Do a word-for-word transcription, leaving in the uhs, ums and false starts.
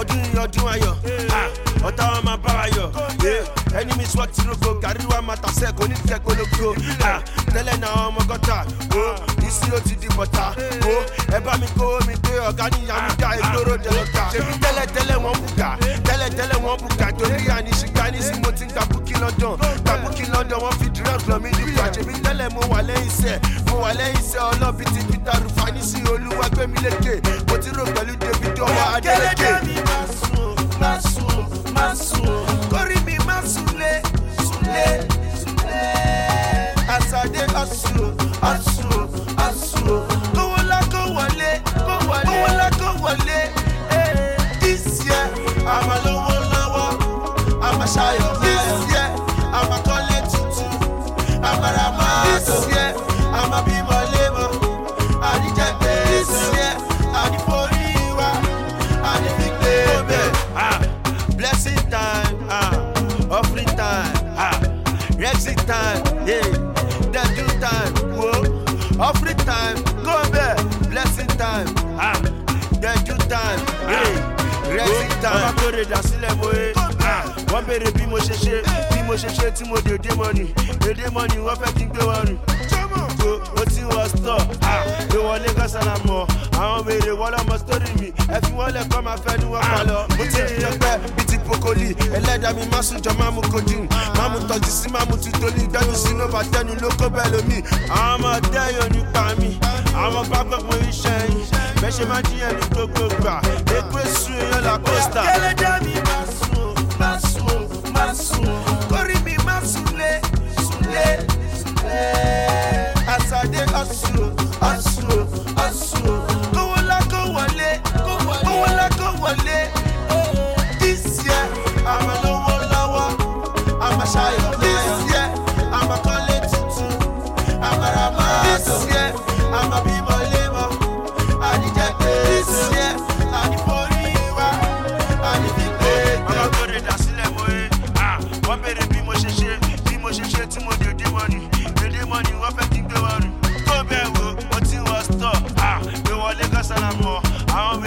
ọdún yìí ọdún ayọ̀ ọ̀tá wa máa bá wa yọ̀ enemies wọ́n ti roko gàrí wa máa tàṣẹ́ kò ní tẹ́ kólókó tẹ́lẹ̀ náà ọmọ gọ́tà ìsí ó ti di bọ̀tà ẹ bá mi kó mi dé ọ̀gá níyà mi dá ìgboro dẹ̀lọ́ta ṣèbí tẹ́lẹ̀ tẹ́lẹ̀ wọ́n bùkà tẹ́lẹ̀ tẹ́lẹ̀ wọ́n bùkà torí àníṣìgbà nísì mo ti ń gbà búkí London gbà búkí London wọ́n fi drugs lọ mí nípa ṣèbí tẹ́lẹ̀ mo wà lẹ́yìn iṣẹ́ mo wà lẹ́yìn iṣẹ́ ọlọ́bi ti Peter Rufani sí olúwa gbé mi lékè mo ti rò pẹ̀lú David ọwọ́ Adélèké. Má sùn, má sùn, kórìí mi má súnlé, súnlé, súnlé. Àsàdé ọ̀sùn, ọ̀sùn, ọ̀sùn. Kówó ńlá kó wọlé, kó wọlé, kówó ńlá kó wọlé. This year, àmà lówó lọ́wọ́, àmà ṣayọ̀. This year, àmà kọ́lé tuntun, àmà ra mọ́tò. This year, àmà bímọ lémọ̀, àdìjẹ́gbé. This year, àdìforí wa, àdìfigbé bẹ́ẹ̀. Blessing time, ah, offering time, ah, exit time, yeah, dedu time, whoa, offering time, go there, blessing time, ah, dedu time, yeah, exit time. Ọba tó rè dà sílẹ̀ mo yé, ah, wọ́n béèrè bí mo ṣe ṣe, bí mo ṣe ṣe tí mo dé dé mọ́ni, dédé mọ́ni wọ́n fẹ́ kí n gbé wọn rìn. Go, ó ti wọ stọ̀, ah, gbé wọlé kọ́sánà mọ́, àwọn béèrè wọ́n lọ́mọ sítórì mi, ẹ fi wọ́n lẹ̀ kọ́ máa fẹ́ ni wọ́n pa lọ. Mo ti rí ọpẹ́ bí ti pokoli, ẹlẹ́dàá mi má sùn jọ má mú kojú, má mú tọ́jú sí má mú tutoli, gbẹ́nu sínú bàtẹ́nu ló kó bẹ́ẹ̀ lómi. Àwọn ọmọ dẹ́yọ̀ nípa mi, àwọn bá gbọ́gbọ́n iṣẹ́ yìí, bẹ́ẹ̀ ṣe má jíyàn ní gbogbo gbà, èkó èsù èèyàn la kóstà. Ẹlẹ́dàá mi má sùn, má sùn, má sùn, kórìí mi má súnlé, súnlé, súnlé. Àsàdé ọ̀sùn, ọ̀sùn, ọ̀sùn. Kówó ńlá kó wọlé, kówó ńlá kó wọlé. This year, àmà lówó lọ́wọ́, àmà ṣayọ̀. This year, àmà kọ́lé tuntun, àmà ra mọ́tò. This year, àmà bímọ lémọ̀, àdìjẹ́gbé. This year, àdìforí wa, àdìfigbé. Ọmọ tó rè dà sílẹ̀ mo yé, wọ́n béèrè bí mo ṣe ṣe, bí mo ṣe ṣe tí mo dé dé mọ́ni, dédé mọ́ni wọ́n fẹ́ kí n gbé wọn rìn. Tó bẹ́ẹ̀ wo, ó ti wọ stọ̀, gbé wọlé kọ́sánà mọ́, àwọn